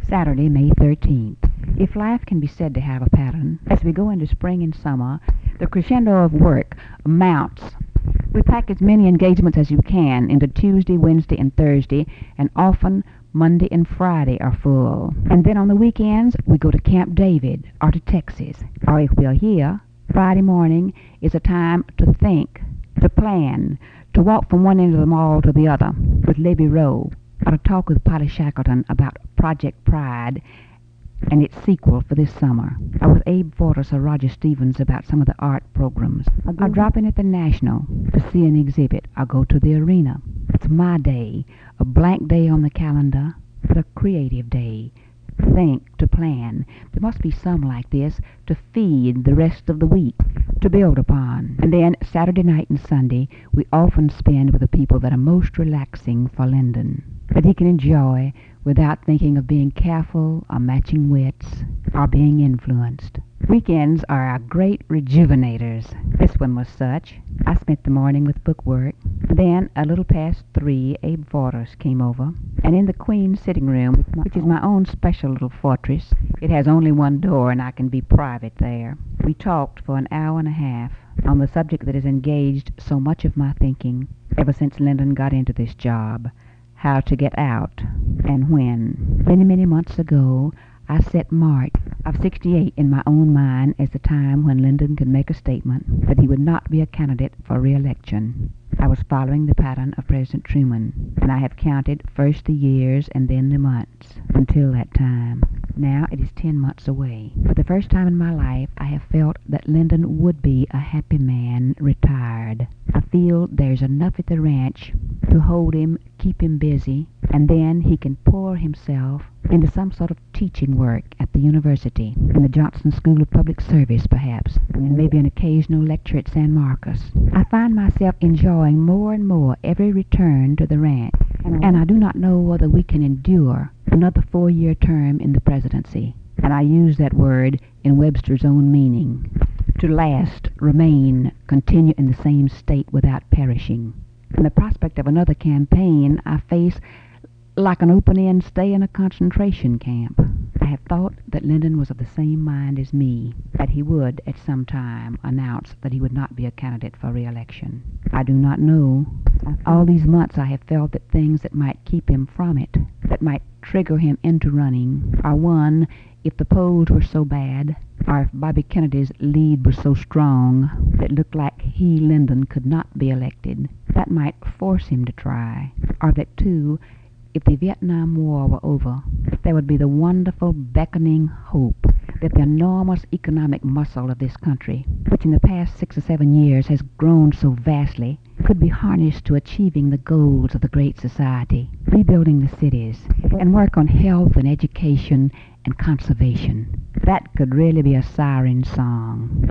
Saturday, May 13th. If life can be said to have a pattern, as we go into spring and summer, the crescendo of work mounts. We pack as many engagements as you can into Tuesday, Wednesday, and Thursday, and often Monday and Friday are full. And then on the weekends, we go to Camp David or to Texas. Or if we are here, Friday morning is a time to think, to plan, to walk from one end of the mall to the other with Libby Rowe, or to talk with Polly Shackleton about Project Pride and its sequel for this summer, or with Abe Fortas or Roger Stevens about some of the art programs, or drop in at the National to see an exhibit, or go to the arena. It's my day, a blank day on the calendar, but a creative day. To think, to plan. There must be some like this to feed the rest of the week, to build upon. And then Saturday night and Sunday we often spend with the people that are most relaxing for Lyndon, that he can enjoy without thinking of being careful or matching wits or being influenced. Weekends are our great rejuvenators. This one was such. I spent the morning with bookwork. Then, a little past 3, Abe Fortas came over, and in the Queen's sitting room, which is my own special little fortress, it has only one door and I can be private there, we talked for an hour and a half on the subject that has engaged so much of my thinking ever since Lyndon got into this job: how to get out and when. Many, many months ago, I set March of '68 in my own mind as the time when Lyndon could make a statement that he would not be a candidate for re-election. I was following the pattern of President Truman, and I have counted first the years and then the months until that time. Now it is 10 months away. For the first time in my life, I have felt that Lyndon would be a happy man retired. I feel there's enough at the ranch to hold him, keep him busy, and then he can pour himself into some sort of teaching work at the university, in the Johnson School of Public Service perhaps, and maybe an occasional lecture at San Marcos. I find myself enjoying more and more every return to the ranch, and I do not know whether we can endure another 4-year term in the presidency, and I use that word in Webster's own meaning: to last, remain, continue in the same state without perishing. And the prospect of another campaign I face like an open-end stay in a concentration camp. I have thought that Lyndon was of the same mind as me, that he would at some time announce that he would not be a candidate for re-election. I do not know. All these months I have felt that things that might keep him from it, that might trigger him into running, are one, if the polls were so bad, or if Bobby Kennedy's lead was so strong that it looked like he, Lyndon, could not be elected, that might force him to try, or that, too, if the Vietnam War were over, there would be the wonderful beckoning hope that the enormous economic muscle of this country, which in the past 6 or 7 years has grown so vastly, could be harnessed to achieving the goals of the Great Society, rebuilding the cities, and work on health and education and conservation. That could really be a siren song.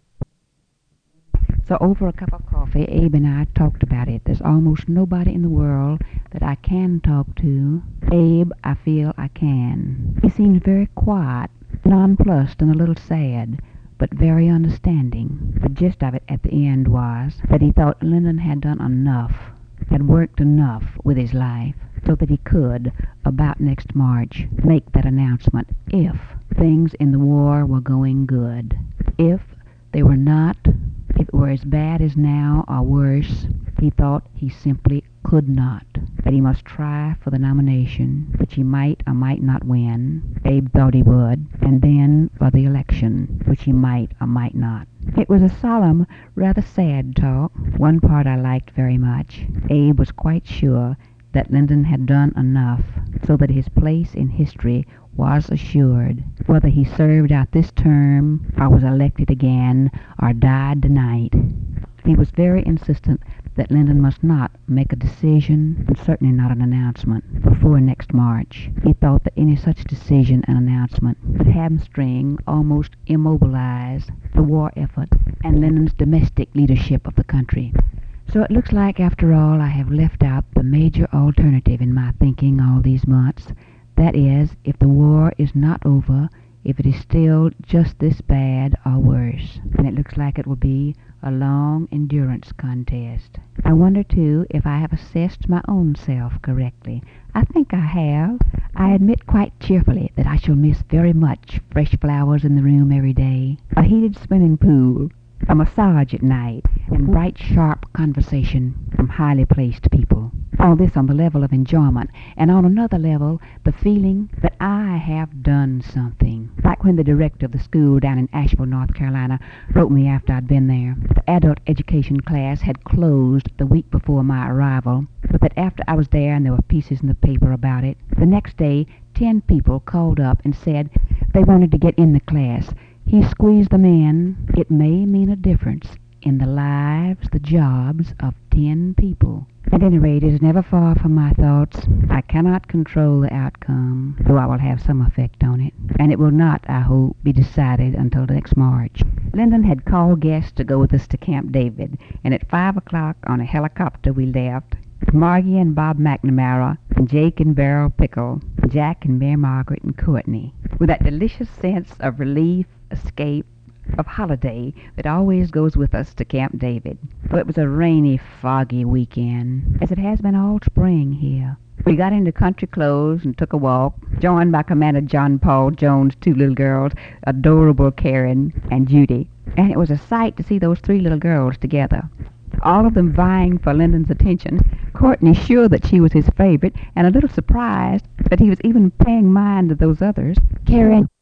So over a cup of coffee, Abe and I talked about it. There's almost nobody in the world that I can talk to. Abe, I feel I can. He seems very quiet, nonplussed and a little sad, but very understanding. The gist of it at the end was that he thought Lyndon had done enough, had worked enough with his life, so that he could, about next March, make that announcement if things in the war were going good. If they were not, if it were as bad as now or worse, he thought he simply could not, that he must try for the nomination, which he might or might not win. Abe thought he would, and then for the election, which he might or might not. It was a solemn, rather sad talk. One part I liked very much. Abe was quite sure that Lyndon had done enough so that his place in history was assured, whether he served out this term or was elected again or died tonight. He was very insistent that Lyndon must not make a decision, and certainly not an announcement, before next March. He thought that any such decision and announcement would hamstring, almost immobilize, the war effort and Lyndon's domestic leadership of the country. So it looks like, after all, I have left out the major alternative in my thinking all these months. That is, if the war is not over, if it is still just this bad or worse. And it looks like it will be a long endurance contest. I wonder, too, if I have assessed my own self correctly. I think I have. I admit quite cheerfully that I shall miss very much fresh flowers in the room every day, a heated swimming pool, a massage at night, and bright, sharp conversation from highly placed people. All this on the level of enjoyment, and on another level, the feeling that I have done something. Like when the director of the school down in Asheville, North Carolina, wrote me after I'd been there. The adult education class had closed the week before my arrival, but that after I was there and there were pieces in the paper about it, the next day 10 people called up and said they wanted to get in the class. He squeezed them in. It may mean a difference in the lives, the jobs of 10 people. At any rate, it is never far from my thoughts. I cannot control the outcome, though I will have some effect on it. And it will not, I hope, be decided until next March. Lyndon had called guests to go with us to Camp David, and at 5 o'clock on a helicopter we left. Margie and Bob McNamara, and Jake and Beryl Pickle, Jack and Mary Margaret and Courtney, with that delicious sense of relief, escape, of holiday that always goes with us to Camp David. Well, it was a rainy, foggy weekend, as it has been all spring here. We got into country clothes and took a walk, joined by Commander John Paul Jones' 2 little girls, adorable Karen and Judy. And it was a sight to see those 3 little girls together, all of them vying for Lyndon's attention. Courtney sure that she was his favorite, and a little surprised that he was even paying mind to those others. Karen